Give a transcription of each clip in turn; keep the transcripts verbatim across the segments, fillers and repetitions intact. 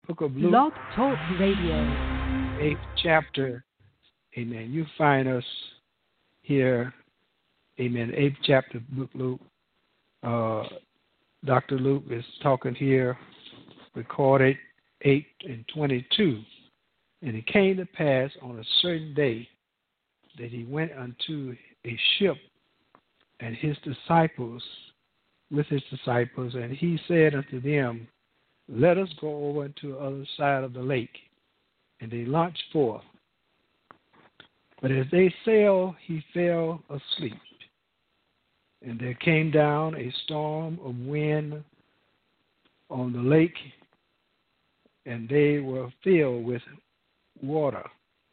book of Luke, Blog Talk Radio. eighth chapter. Amen. You find us here. Amen. Eighth chapter of book Luke. Uh, Doctor Luke is talking here, recorded eight and twenty-two. And it came to pass on a certain day that he went unto a ship and his disciples, with his disciples, and he said unto them, let us go over to the other side of the lake. And they launched forth. But as they sailed, he fell asleep. And there came down a storm of wind on the lake, and they were filled with water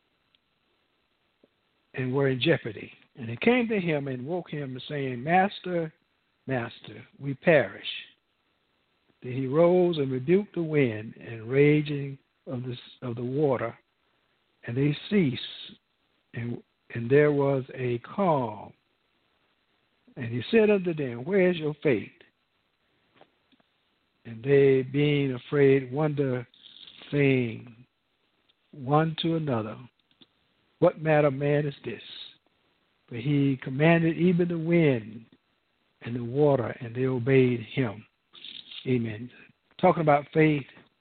and were in jeopardy. And it came to him and woke him, saying, Master, Master, we perish. Then he rose and rebuked the wind and raging of the, of the water, and they ceased, and, and there was a calm. And he said unto them, where is your faith? And they, being afraid, wondered, saying one to another, what manner of man is this? But he commanded even the wind and the water, and they obeyed him. Amen. Talking about faith,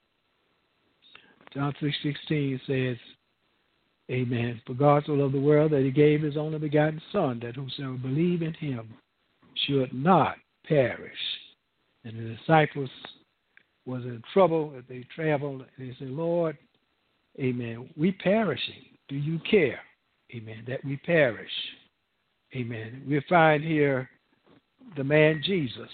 John three sixteen says, amen, for God so loved the world that he gave his only begotten Son, that whosoever believe in him should not perish. And the disciples was in trouble as they traveled, and they said, Lord, amen, we perishing. Do you care, amen, that we perish? Amen. We find here the man Jesus.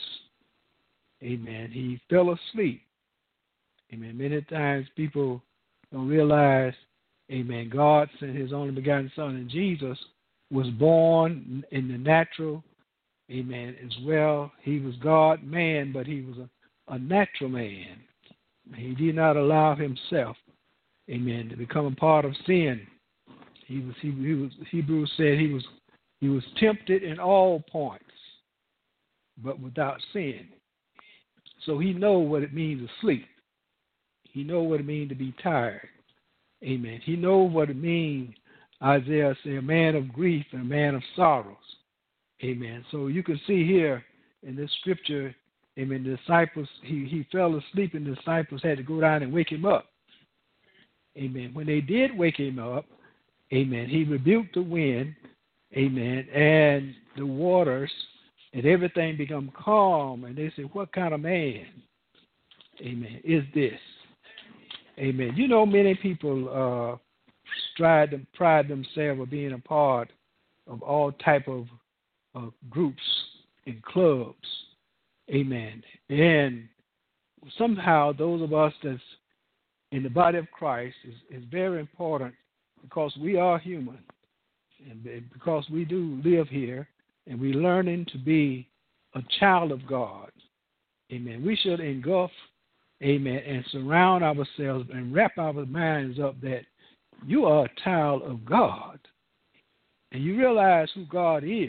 Amen. He fell asleep. Amen. Many times people don't realize, amen, God sent his only begotten Son, and Jesus was born in the natural, amen, as well. He was God, man, but he was a, a natural man. He did not allow himself, amen, to become a part of sin. He was, he, he was, Hebrews said he was, he was tempted in all points, but without sin. So he know what it means to sleep. He know what it means to be tired. Amen. He know what it means, Isaiah said, a man of grief and a man of sorrows. Amen. So you can see here in this scripture, amen, the disciples, he, he fell asleep and the disciples had to go down and wake him up. Amen. When they did wake him up, amen, he rebuked the wind, amen, and the waters, and everything become calm. And they say, what kind of man, amen, is this? Amen. You know, many people uh, strive to pride themselves of being a part of all type of uh, groups and clubs. Amen. And somehow those of us that's in the body of Christ is, is very important, because we are human. And because we do live here, and we're learning to be a child of God. Amen. We should engulf, amen, and surround ourselves and wrap our minds up that you are a child of God. And you realize who God is.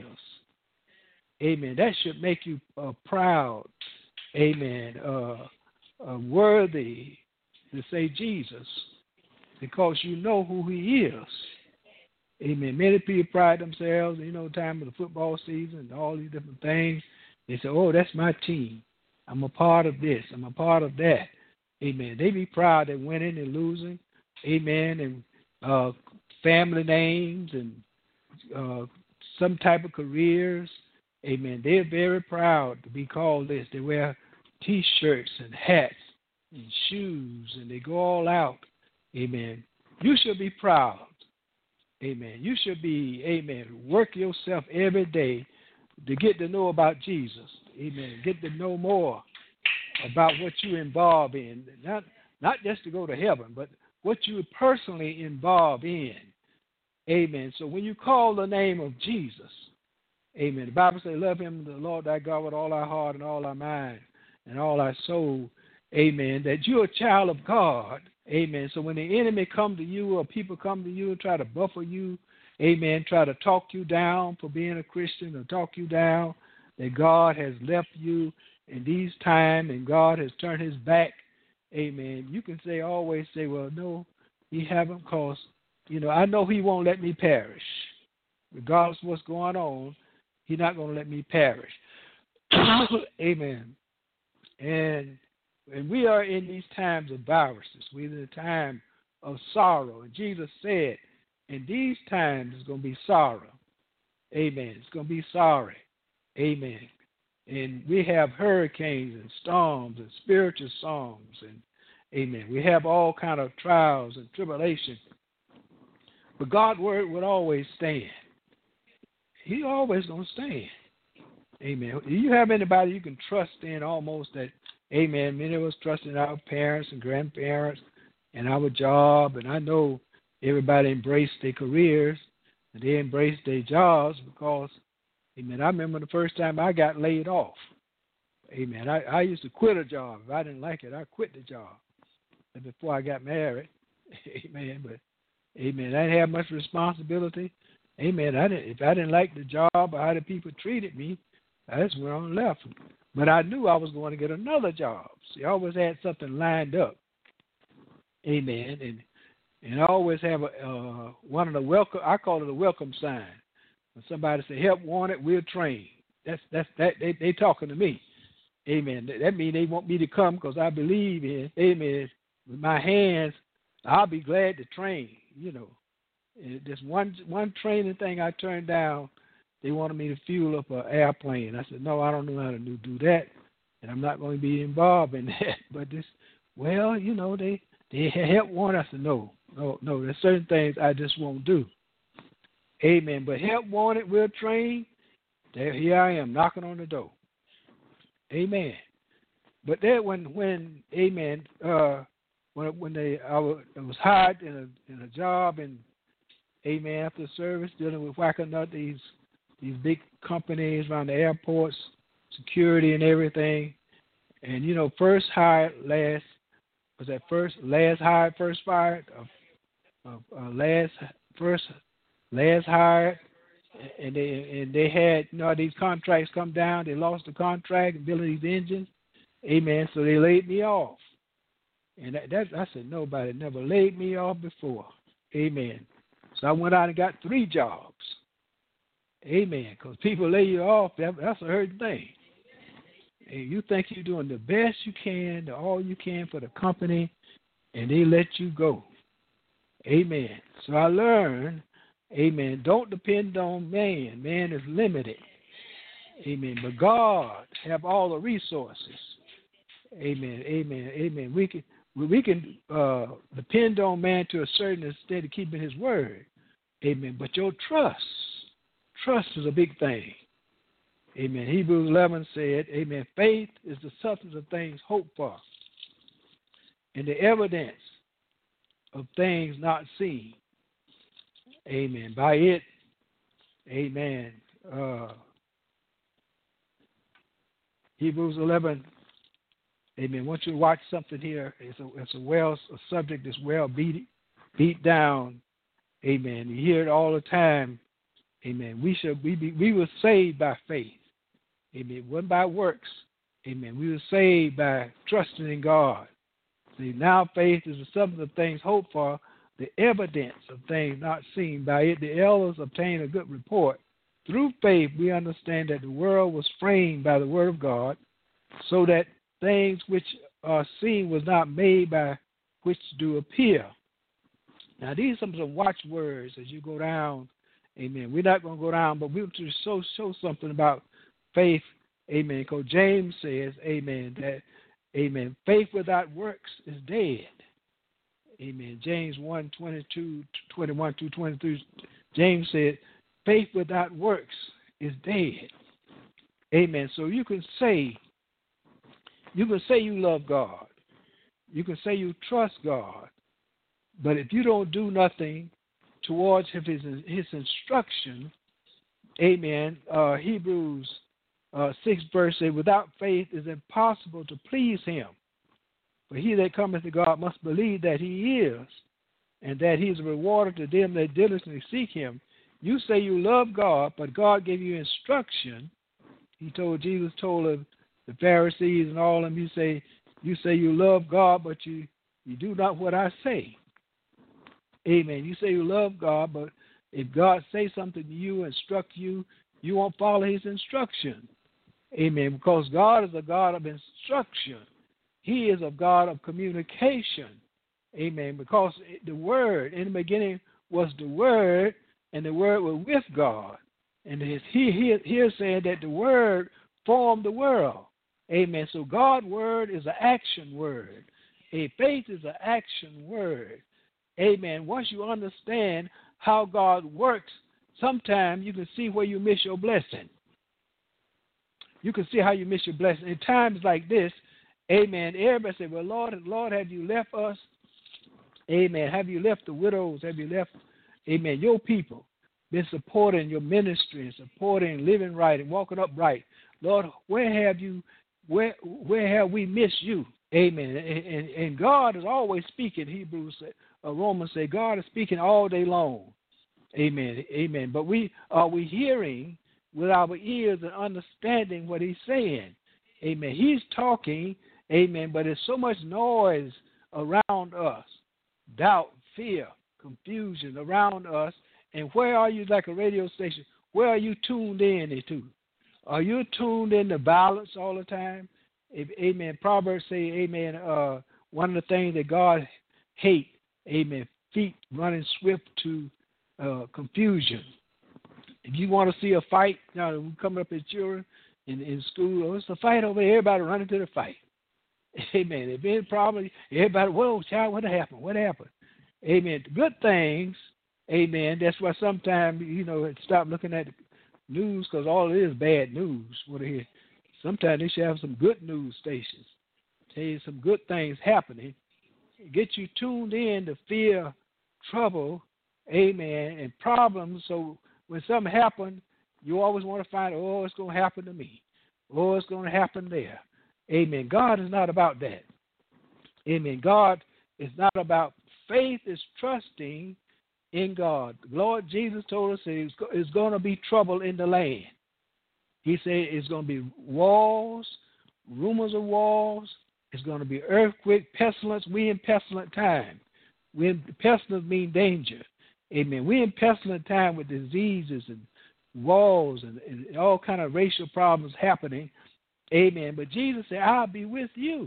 Amen. That should make you uh, proud, amen, uh, uh, worthy to say Jesus, because you know who he is. Amen. Many people pride themselves, you know, time of the football season and all these different things. They say, oh, that's my team. I'm a part of this. I'm a part of that. Amen. They be proud of winning and losing. Amen. And uh, family names and uh, some type of careers. Amen. They're very proud to be called this. They wear T-shirts and hats and shoes, and they go all out. Amen. You should be proud. Amen. You should be, amen, work yourself every day to get to know about Jesus. Amen. Get to know more about what you involve in. Not, not just to go to heaven, but what you personally involve in. Amen. So when you call the name of Jesus, amen, the Bible says, love him, the Lord thy God, with all our heart and all our mind and all our soul. Amen. That you're a child of God. Amen. So when the enemy come to you or people come to you and try to buffer you, amen, try to talk you down for being a Christian or talk you down, that God has left you in these times and God has turned his back, amen, you can say, always say, well, no, he haven't, because, you know, I know he won't let me perish. Regardless of what's going on, he's not going to let me perish. Amen. And and we are in these times of viruses. We're in a time of sorrow. And Jesus said, in these times, it's going to be sorrow. Amen. It's going to be sorry. Amen. And we have hurricanes and storms and spiritual storms. And amen. We have all kind of trials and tribulations. But God's word will always stand. He always going to stand. Amen. Do you have anybody you can trust in almost that, amen, many of us trust in our parents and grandparents and our job, and I know everybody embraced their careers and they embraced their jobs because, amen, I remember the first time I got laid off. Amen. I, I used to quit a job. If I didn't like it, I quit the job. And before I got married, amen, but, amen, I didn't have much responsibility. Amen. I didn't, if I didn't like the job or how the people treated me, that's where I left. But I knew I was going to get another job. See, I always had something lined up. Amen. And and I always have a uh, one of the welcome. I call it a welcome sign. When somebody say help wanted, we'll train. That's that's that they they talking to me. Amen. That, that means they want me to come because I believe in. Amen. With my hands, I'll be glad to train. You know, and this one one training thing I turned down. They wanted me to fuel up an airplane. I said, no, I don't know how to do, do that, and I'm not going to be involved in that. But this, well, you know, they, they help one. I said, no, no, no, there's certain things I just won't do. Amen. But help wanted, we'll train. There, here I am, knocking on the door. Amen. But then when, when amen, uh, when when they I was, I was hired in a in a job, and amen, after service, dealing with whacking up these these big companies around the airports, security and everything. And, you know, first hired, last, was that first, last hired, first fired, uh, uh, uh, last, first, last hired, and they and they had, you know, these contracts come down, they lost the contract and building these engines, amen, so they laid me off. And that, that I said, nobody never laid me off before, amen. So I went out and got three jobs. Amen. Because people lay you off, that, that's a hurting thing. And you think you're doing the best you can, all you can for the company, and they let you go. Amen. So I learned, amen, don't depend on man. Man is limited. Amen. But God have all the resources. Amen. Amen. Amen. We can we can uh, depend on man to a certain extent of keeping his word. Amen. But your trust, Trust is a big thing. Amen. Hebrews eleven said, amen, faith is the substance of things hoped for and the evidence of things not seen. Amen. By it, amen. Uh, Hebrews eleven, amen. Once you watch something here, it's a, it's a well a subject that's well beat, beat down. Amen. You hear it all the time. Amen. We should we be we were saved by faith. Amen. It wasn't by works. Amen. We were saved by trusting in God. See, now faith is the substance of things hoped for, the evidence of things not seen. By it the elders obtained a good report. Through faith we understand that the world was framed by the word of God, so that things which are seen was not made by which do appear. Now these are some watchwords as you go down. Amen. We're not going to go down, but we'll just show, show something about faith. Amen. Because James says, amen, that, amen, faith without works is dead. Amen. James one, twenty-two, twenty-one through twenty-three, James said, faith without works is dead. Amen. So you can say, you can say you love God. You can say you trust God. But if you don't do nothing towards his, his instruction, amen, uh, Hebrews uh, six verse says, without faith it is impossible to please him. For he that cometh to God must believe that he is, and that he is a rewarder to them that diligently seek him. You say you love God, but God gave you instruction. He told, Jesus told the Pharisees and all of them, he say, You say you love God, but you, you do not what I say. Amen. You say you love God, but if God say something to you, instruct you, you won't follow his instruction. Amen. Because God is a God of instruction. He is a God of communication. Amen. Because the Word, in the beginning was the Word, and the Word was with God. And he here, here said that the Word formed the world. Amen. So God's Word is an action word. A faith is an action word. Amen. Once you understand how God works, sometimes you can see where you miss your blessing. You can see how you miss your blessing. In times like this, amen, everybody say, well, Lord, Lord, have you left us? Amen. Have you left the widows? Have you left, amen, your people? Been supporting your ministry and supporting living right and walking upright. Lord, where have you, where where have we missed you? Amen. And, and, and God is always speaking. Hebrews, uh, Romans say, God is speaking all day long. Amen. Amen. But we are we hearing with our ears and understanding what he's saying. Amen. He's talking, amen, but there's so much noise around us. Doubt, fear, confusion around us. And where are you, like a radio station, where are you tuned in to? Are you tuned in to violence all the time? Amen. Proverbs say, amen, uh, one of the things that God hates, amen, feet running swift to uh, confusion. If you want to see a fight, now we coming up as children in, in school, oh, it's a fight over there, everybody running to the fight. Amen. If any problem, everybody, whoa, child, what happened? What happened? Amen. Good things, amen. That's why sometimes, you know, stop looking at the news because all it is bad news. What I hear. Sometimes they should have some good news stations. Tell you some good things happening. Get you tuned in to fear, trouble, amen, and problems. So when something happens, you always want to find, oh, it's going to happen to me. Oh, it's going to happen there. Amen. God is not about that. Amen. God is not about faith is trusting in God. The Lord Jesus told us that it's going to be trouble in the land. He said it's going to be wars, rumors of wars. It's going to be earthquake, pestilence. We in pestilent time. We in, pestilence mean danger. Amen. We in pestilent time with diseases and wars and, and all kind of racial problems happening. Amen. But Jesus said, I'll be with you.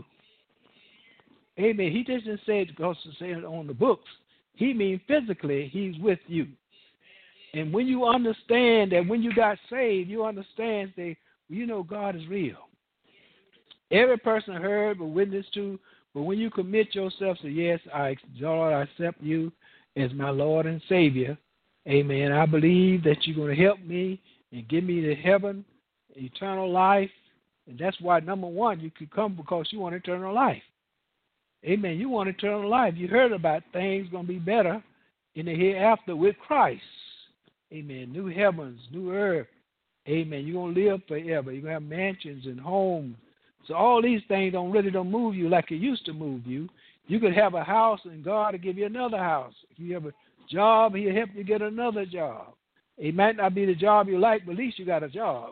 Amen. He didn't say it because to say it on the books. He means physically he's with you. And when you understand that when you got saved, you understand that, you know, God is real. Every person heard or witnessed to, but when you commit yourself to, yes, I, Lord, I accept you as my Lord and Savior, amen, I believe that you're going to help me and give me the heaven, eternal life. And that's why, number one, you could come because you want eternal life. Amen. You want eternal life. You heard about things going to be better in the hereafter with Christ. Amen. New heavens, new earth. Amen. You're going to live forever. You're going to have mansions and homes. So all these things don't really don't move you like it used to move you. You could have a house and God will give you another house. If you have a job, he'll help you get another job. It might not be the job you like, but at least you got a job.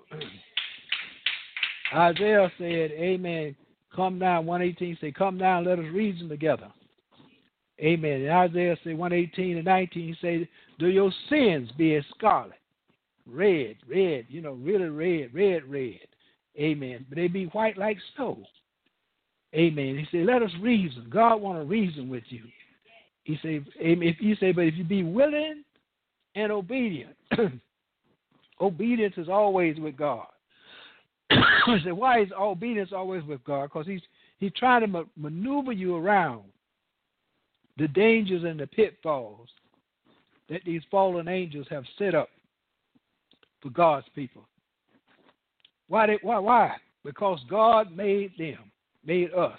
Isaiah said, amen, come down, one eighteen, say, come down, let us reason together. Amen. And Isaiah said, one eighteen and nineteen, say, do your sins be as scarlet, red, red, you know, really red, red, red. Amen. But they be white like snow. Amen. He said, let us reason. God want to reason with you. He said, amen. If you say, but if you be willing and obedient, obedience is always with God. I said, why is obedience always with God? Because he's he's trying to ma- maneuver you around the dangers and the pitfalls that these fallen angels have set up for God's people. Why? They, why? Why? Because God made them, made us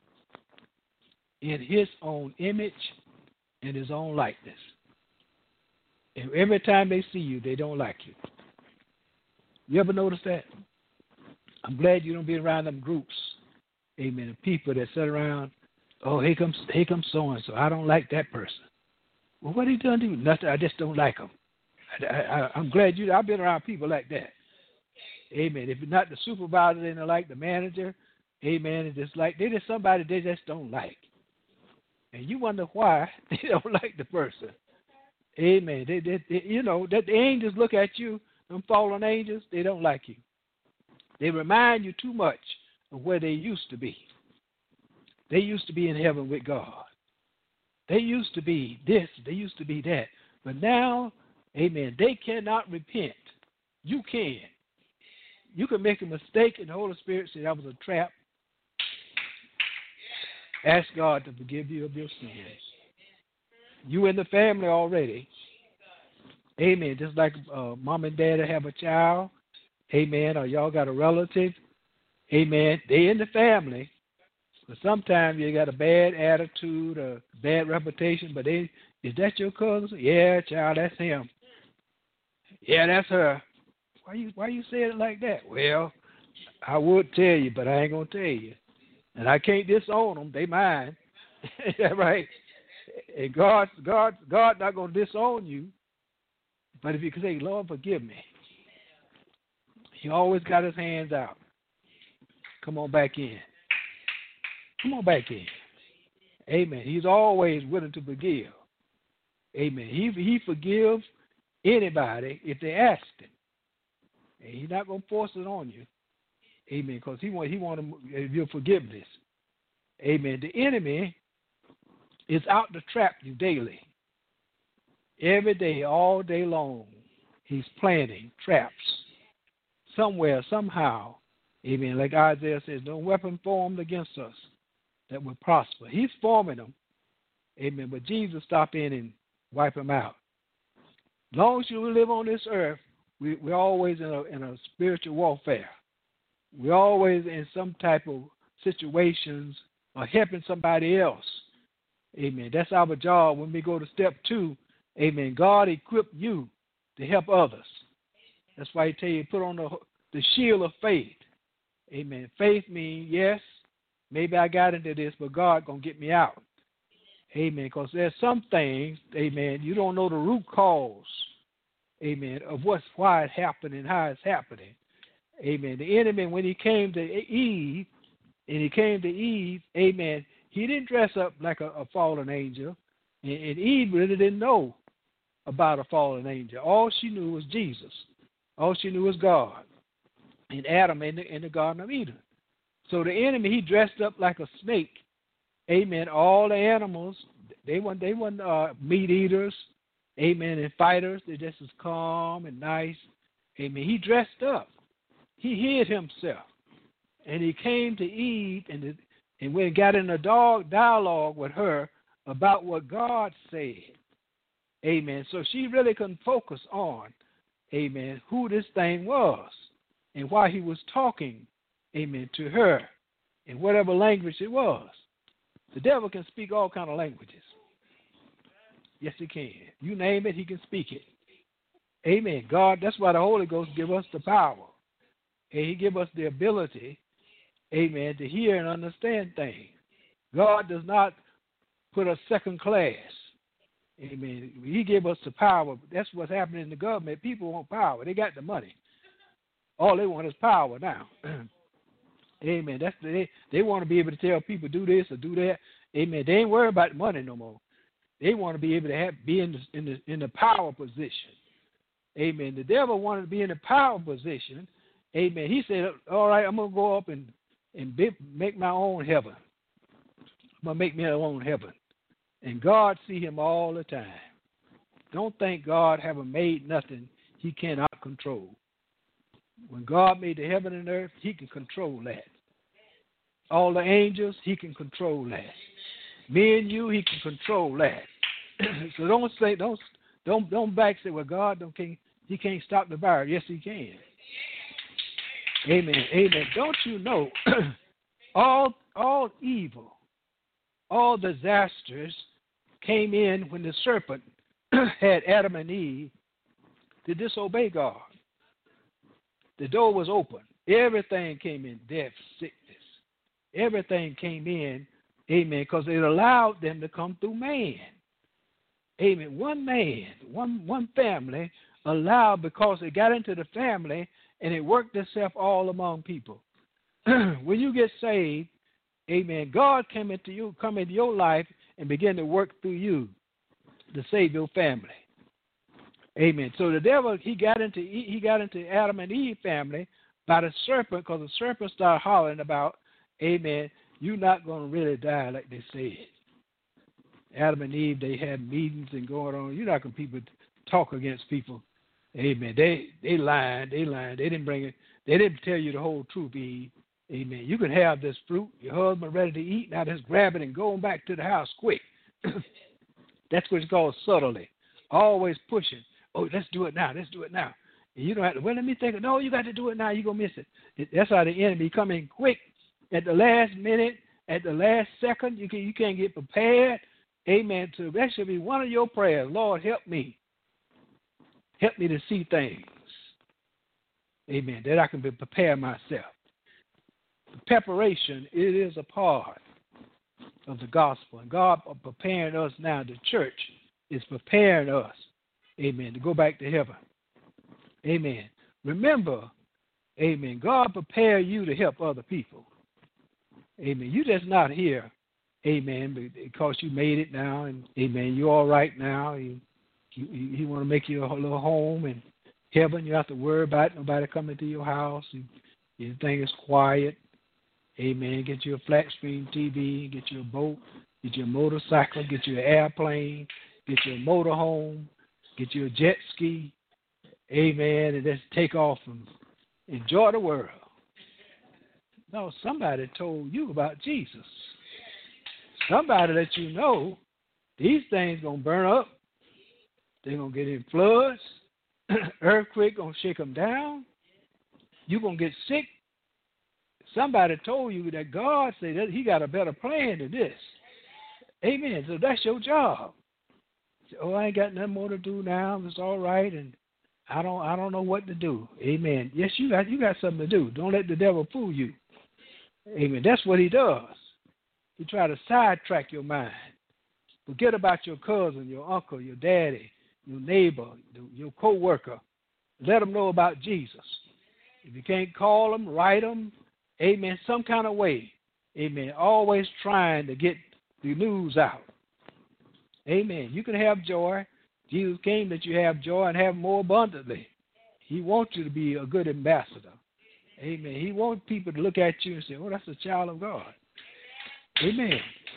in His own image and His own likeness. And every time they see you, they don't like you. You ever notice that? I'm glad you don't be around them groups, amen, of people that sit around, oh, here comes, here comes so-and-so. I don't like that person. Well, what he done to you? Nothing. I just don't like him. I, I, I'm glad you, I've been around people like that. Amen. If you're not the supervisor, they don't like the manager. Amen. It's just like, they're just somebody they just don't like. And you wonder why they don't like the person. Amen. They, they, they, you know, that the angels look at you, them fallen angels, they don't like you. They remind you too much of where they used to be. They used to be in heaven with God. They used to be this, they used to be that. But now, amen, they cannot repent. You can. You can make a mistake and the Holy Spirit say that was a trap. Ask God to forgive you of your sins. You in the family already. Amen. Just like uh, mom and dad have a child. Amen. Or y'all got a relative. Amen. They in the family. But sometimes you got a bad attitude or bad reputation. But they, is that your cousin? Yeah, child, that's him. Yeah, that's her. Why you why you say it like that? Well, I would tell you, but I ain't gonna tell you. And I can't disown them. They mine. Is that right? And God, God, God not gonna disown you. But if you can say, Lord, forgive me. He always got his hands out. Come on back in. Come on back in. Amen. He's always willing to forgive. Amen. He he forgives anybody if they ask him. And he's not gonna force it on you. Amen. Because he want he want your forgiveness. Amen. The enemy is out to trap you daily. Every day, all day long, he's planting traps somewhere, somehow. Amen. Like Isaiah says, no weapon formed against us that will prosper. He's forming them. Amen. But Jesus stop in and wipe them out. As long as you live on this earth, we, we're always in a, in a spiritual warfare. We're always in some type of situations or helping somebody else. Amen. That's our job when we go to step two. Amen. God equipped you to help others. That's why he tell you put on the, the shield of faith. Amen. Faith means, yes, maybe I got into this, but God going to get me out. Amen. Because there's some things, amen, you don't know the root cause, amen, of what's why it's happening and how it's happening. Amen. The enemy, when he came to Eve, and he came to Eve, amen, he didn't dress up like a, a fallen angel. And, and Eve really didn't know about a fallen angel. All she knew was Jesus. All she knew was God. And Adam in the, in the Garden of Eden. So the enemy, he dressed up like a snake. Amen. All the animals, they weren't, they weren't uh, meat eaters. Amen. And fighters. They just as calm and nice. Amen. He dressed up. He hid himself. And he came to Eve and, the, and when he got in a dog dialogue with her about what God said. Amen. So she really couldn't focus on, amen, who this thing was and why he was talking, amen, to her in whatever language it was. The devil can speak all kind of languages. Yes, he can. You name it, he can speak it. Amen. God, that's why the Holy Ghost give us the power. And he give us the ability, amen, to hear and understand things. God does not put us second class. Amen. He gave us the power. That's what's happening in the government. People want power. They got the money. All they want is power now. Amen. That's the, they, they want to be able to tell people do this or do that. Amen. They ain't worried about the money no more. They want to be able to have, be in the, in the in the power position. Amen. The devil wanted to be in the power position. Amen. He said, all right, I'm going to go up and, and be, make my own heaven. I'm going to make my own heaven. And God see him all the time. Don't think God haven't made nothing he cannot control. When God made the heaven and earth, he can control that. All the angels, he can control that. Me and you, he can control that. So don't say, don't, don't, don't back say, well, God don't can't, he can't stop the virus. Yes, he can. Amen. Amen. Don't you know all all evil, all disasters came in when the serpent had Adam and Eve to disobey God. The door was open. Everything came in, death, sickness. Everything came in, amen, because it allowed them to come through man. Amen. One man, one one family allowed because it got into the family and it worked itself all among people. when you get saved, amen, God came into you, come into your life and begin to work through you to save your family. Amen. So the devil, he got into he got into Adam and Eve family by the serpent, because the serpent started hollering about, amen, you're not going to really die like they said. Adam and Eve, they had meetings and going on. You're not going to people talk against people. Amen. They they lied. They lied. They didn't bring it. They didn't tell you the whole truth, Eve. Amen. You can have this fruit. Your husband ready to eat. Now just grab it and go back to the house quick. That's what's called subtlety. Always pushing. Oh, let's do it now. Let's do it now. And you don't have to, well, let me think. No, you got to do it now. You're going to miss it. That's how the enemy come in quick at the last minute, at the last second. You, can, you can't get prepared. Amen. So that should be one of your prayers. Lord, help me. Help me to see things. Amen. That I can be prepare myself. The preparation, it is a part of the gospel. And God is preparing us now. The church is preparing us, amen, to go back to heaven. Amen. Remember, amen, God prepared you to help other people. Amen. You're just not here, amen, because you made it now, and, amen, you're all right now. You, you, you want to make you a little home in heaven. You don't have to worry about nobody coming to your house. And everything is quiet. Amen. Get you a flat screen T V, get you a boat, get you a motorcycle, get you an airplane, get you a motorhome, get you a jet ski. Amen. And just take off and enjoy the world. No, somebody told you about Jesus. Somebody let you know these things going to burn up. They're going to get in floods. Earthquake going to shake them down. You're going to get sick. Somebody told you that God said that he got a better plan than this. Amen. So that's your job. Oh, I ain't got nothing more to do now. It's all right, and I don't I don't know what to do. Amen. Yes, you got you got something to do. Don't let the devil fool you. Amen. That's what he does. He try to sidetrack your mind. Forget about your cousin, your uncle, your daddy, your neighbor, your co-worker. Let them know about Jesus. If you can't call them, write them. Amen. Some kind of way. Amen. Always trying to get the news out. Amen. You can have joy. Jesus came that you have joy and have more abundantly. He wants you to be a good ambassador. Amen. He wants people to look at you and say, oh, that's a child of God. Amen.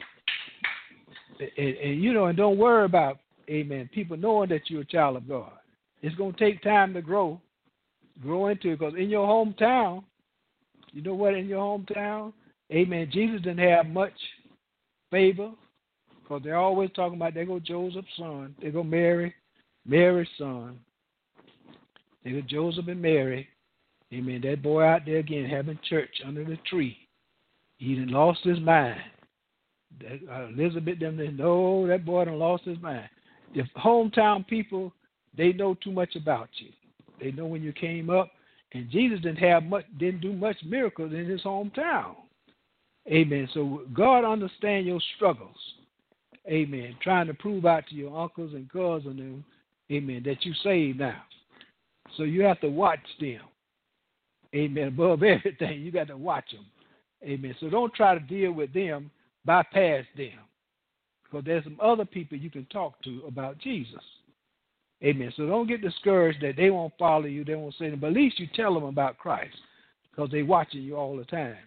And, and you know, and don't worry about, amen, people knowing that you're a child of God. It's going to take time to grow, grow into it, because in your hometown, you know what, in your hometown, amen, Jesus didn't have much favor, because they're always talking about, there go Joseph's son, there go Mary, Mary's son, there go Joseph and Mary, amen, that boy out there again having church under the tree. He done lost his mind. That, uh, Elizabeth, them, they know that boy done lost his mind. The hometown people, they know too much about you. They know when you came up. And Jesus didn't have much, didn't do much miracles in his hometown. Amen. So God understands your struggles. Amen. Trying to prove out to your uncles and cousins, amen, that you saved now. So you have to watch them. Amen. Above everything, you got to watch them. Amen. So don't try to deal with them, bypass them. Because there's some other people you can talk to about Jesus. Amen. So don't get discouraged that they won't follow you, they won't say anything, but at least you tell them about Christ, because they're watching you all the time.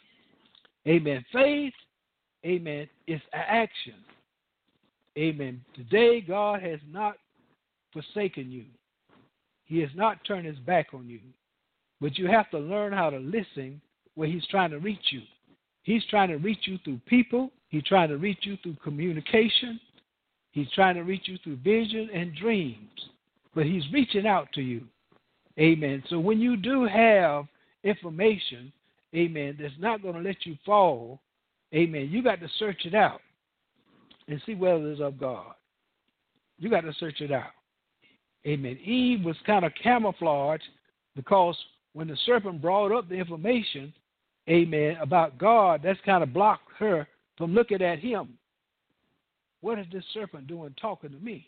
Amen. Faith, amen, is action. Amen. Today, God has not forsaken you. He has not turned his back on you. But you have to learn how to listen where he's trying to reach you. He's trying to reach you through people. He's trying to reach you through communication. He's trying to reach you through vision and dreams, but he's reaching out to you. Amen. So when you do have information, amen, that's not going to let you fall, amen, you got to search it out and see whether it's of God. You got to search it out. Amen. Eve was kind of camouflaged because when the serpent brought up the information, amen, about God, that's kind of blocked her from looking at him. What is this serpent doing talking to me?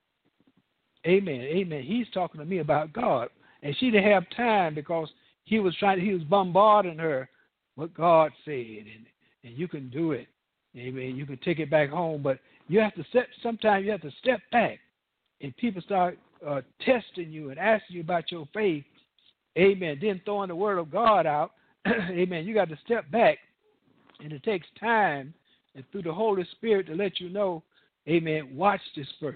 Amen. Amen. He's talking to me about God. And she didn't have time because he was trying, he was bombarding her what God said, and, and you can do it. Amen. You can take it back home, but you have to step. Sometimes you have to step back, and people start uh, testing you and asking you about your faith. Amen. Then throwing the word of God out. Amen. You got to step back, and it takes time and through the Holy Spirit to let you know. Amen. Watch this person.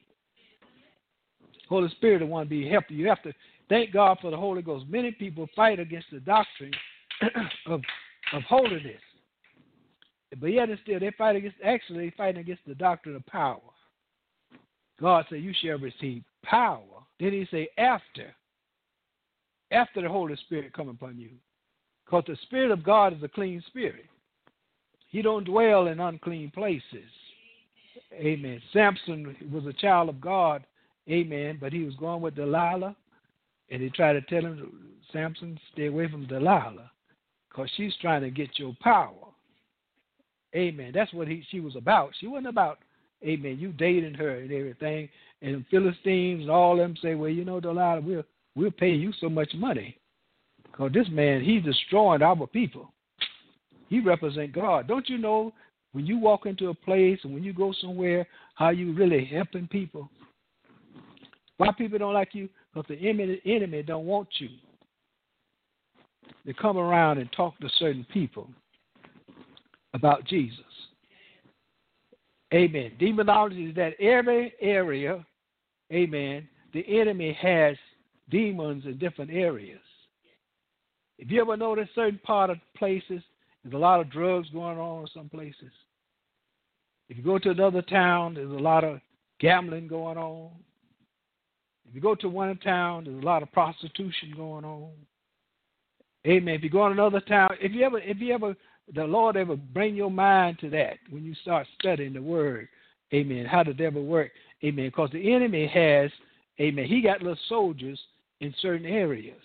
Holy Spirit will want to be helping you. You have to thank God for the Holy Ghost. Many people fight against the doctrine of of holiness. But yet and still, they fight against, actually, they fight against the doctrine of power. God said, you shall receive power. Then he say, after, after the Holy Spirit come upon you. Because the Spirit of God is a clean spirit. He don't dwell in unclean places. Amen. Samson was a child of God. Amen. But he was going with Delilah. And they tried to tell him, Samson, stay away from Delilah. Because she's trying to get your power. Amen. That's what he, she was about. She wasn't about, amen, you dating her and everything. And Philistines and all of them say, well, you know, Delilah, we'll, we'll pay you so much money. Because this man, he's destroying our people. He represents God. Don't you know when you walk into a place and when you go somewhere, how you really helping people? Why people don't like you? Because the enemy, enemy don't want you. They come around and talk to certain people about Jesus. Amen. Demonology is that every area, amen, the enemy has demons in different areas. If you ever notice certain part of places, there's a lot of drugs going on in some places. If you go to another town, there's a lot of gambling going on. If you go to one town, there's a lot of prostitution going on. Amen. If you go to another town, if you ever, if you ever, the Lord ever bring your mind to that when you start studying the Word, amen, how the devil work, amen, because the enemy has, amen, he got little soldiers in certain areas.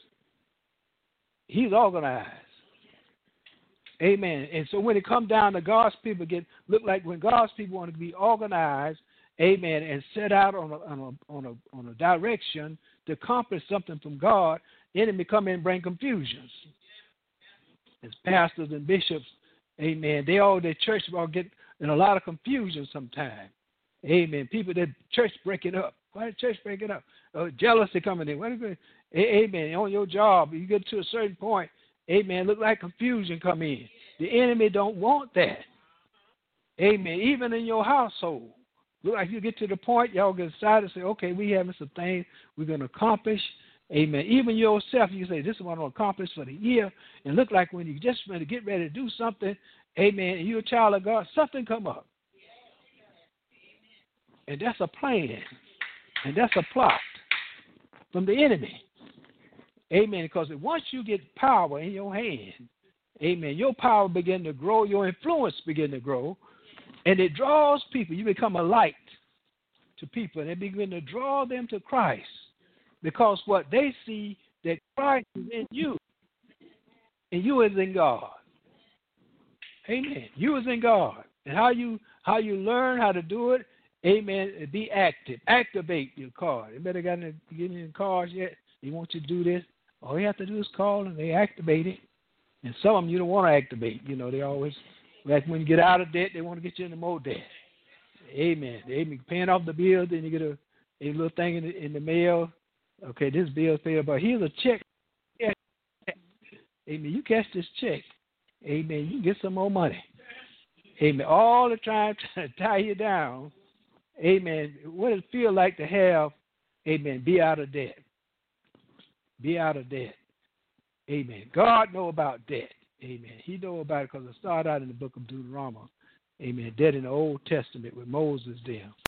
He's organized. Amen. And so when it comes down to God's people, get look like when God's people want to be organized, amen, and set out on a, on a, on a, on a direction to accomplish something from God, enemy come in and bring confusions. As pastors and bishops, amen, they all, their church all get in a lot of confusion sometimes. Amen. People, that church break it up. Why did church break it up? Uh, jealousy coming in. What is it? Amen. On your job, you get to a certain point, amen, look like confusion come in. The enemy don't want that. Amen. Even in your household. Look like you get to the point, y'all get decided to say, okay, we having some things we're going to accomplish. Amen. Even yourself, you say, this is what I'm going to accomplish for the year. And look like when you just ready to get ready to do something, amen, and you're a child of God, something come up. And that's a plan. And that's a plot from the enemy. Amen. Because once you get power in your hand, amen, your power begin to grow, your influence begin to grow, and it draws people. You become a light to people, and it begin to draw them to Christ. Because what they see, that Christ is in you, and you is in God. Amen. You is in God. And how you how you learn how to do it, amen, be active. Activate your card. You better got to get in cards yet. They want you to do this. All you have to do is call, and they activate it. And some of them you don't want to activate. You know, they always, like when you get out of debt, they want to get you into more debt. Amen. Amen. Paying off the bill, then you get a, a little thing in the, in the mail. Okay, this bill's paid, but here's a check. Amen. You catch this check. Amen. You get some more money. Amen. All the time trying to tie you down. Amen. What does it feel like to have, amen, be out of debt? Be out of debt. Amen. God know about debt. Amen. He know about it because it started out in the book of Deuteronomy. Amen. Debt in the Old Testament with Moses there.